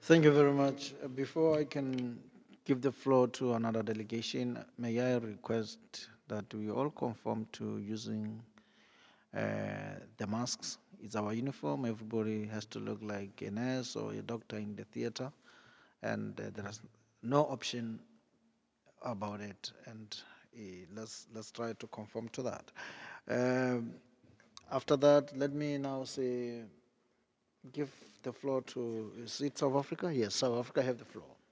Thank you very much. Before I can give the floor to another delegation, may I request that we all conform to using the masks? It's our uniform. Everybody has to look like a nurse or a doctor in the theater, and there is no option about it. And let's try to conform to that. Um, After that, let me now say, give the floor to, is it South Africa? Yes, South Africa have the floor.